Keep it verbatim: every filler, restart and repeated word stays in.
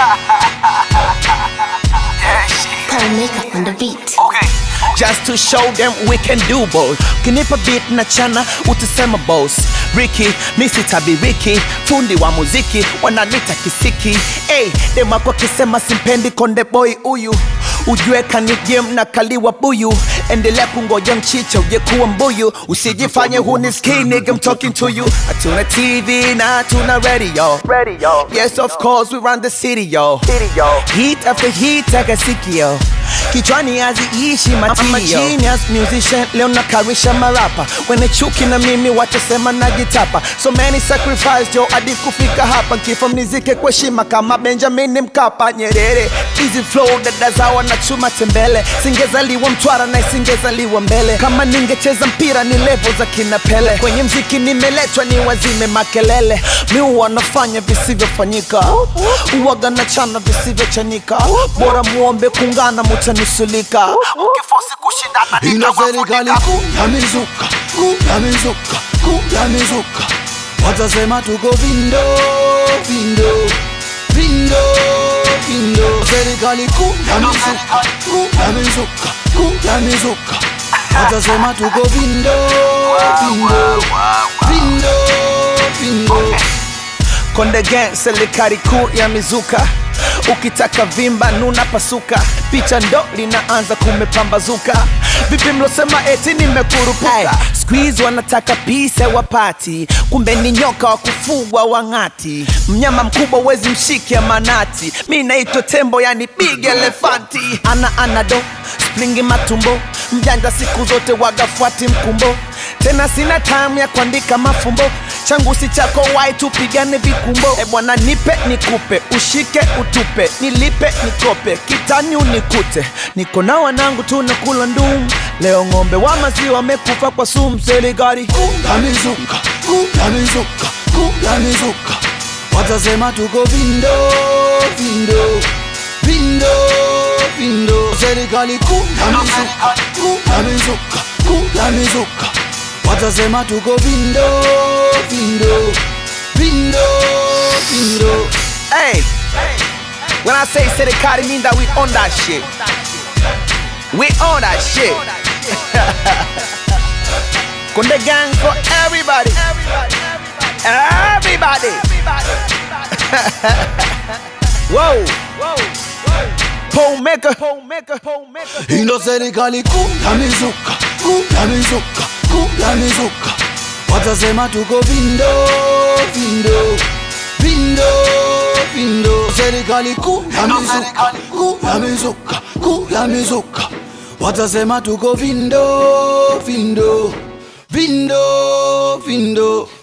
Yeah, shit. Paul Makeup on the beat. Okay. Just to show them we can do both. Kinipa beat na chana utasema boss. Ricky, misi tabiriki, fundi wa muziki, wananita kisiki. Hey, dema kwa kisema simpendi konde boy uyu. Ujue kani game na kaliwa buyu. Endelea kungoja mchicha uje kuwa mbuyu. Usijifanye hunisikii nigga, I'm talking to you. Hatuna T V na hatuna radio. Radio. Yes of course we run the city yo. City, yo. Heat after heat takasiki yo. Kichwani haziishi material. I'm a genius musician, leo nakarisha marapa. Wene chuki na mimi watasema najitapa. So many sacrifice yo hadi kufika hapa. Kifo mnizike kwa heshima kama Benjamin Mkapa. Nyerere, easy flow dada zawa na chuma tembele. Singezaliwa Mtwara na singezaliwa Mbele. Kama ningecheza mpira ni level za kina Pele. Kwenye mziki nimeletwa ni wazime makelele. Mi huwa nafanya visivyofanyika, uwaga na chana visivyochanika. Bora muombe kungana mutanusulika. Ukifosi kushindana ni Ina kama serikali funika. kuu ya mizuka, kuu ya mizuka, kuu ya mizuka. Watasema tuko vindo, vindo, vindo, vindo. Serikali kuu ya mizuka, kuu ya mizuka, kuu ya mizuka. Watasema tuko vindo, vindo, vindo, vindo. Konde Gang, serikali kuu ya mizuka. Ukitaka vimba nuna pasuka. Picha ndo linaanza kumepambazuka. Vipi mlosema eti nimekurupuka? Squeeze wanataka pisa wapati, kumbe ni nyoka wa kufugwa wangati. Mnyama mkubwa wezi mshiki ya manati. Mi naitwa tembo yani big elefanti. Ana anado, springi matumbo. Mjanja siku zote wagafuati mkumbo. Tena sina time ya kuandika mafumbo. Changu si chako wai tupigane vikumbo. E bwana nipe nikupe, ushike utupe, nilipe nikope, kitani unikute. Niko na wanangu tunakula ndum. Leo ngombe wa maziwa wamekufa kwa sumu. Serikali kuu ya mizuka, kuu ya mizuka, kuu ya mizuka. Watasema tuko vindo, vindo, vindo, vindo. Serikali kuu ya mizuka, kuu ya mizuka, kuu ya mizuka. Watasema tuko vindo, vindo, vindo, vindo. Hey, when I say serikali mean that we own that shit. We own that shit. Konde Gang for everybody. Everybody. Whoa. Paul Maker. Paul Maker. Paul Maker. Ino serikali kuu ya mizuka, kuu ya mizuka, kuu ya mizuka. Watasema tuko vindo, vindo, vindo, vindo. Serikali kuu ya mizuka, kuu ya mizuka, kuu ya mizuka. Watasema tuko vindo, vindo, vindo, vindo.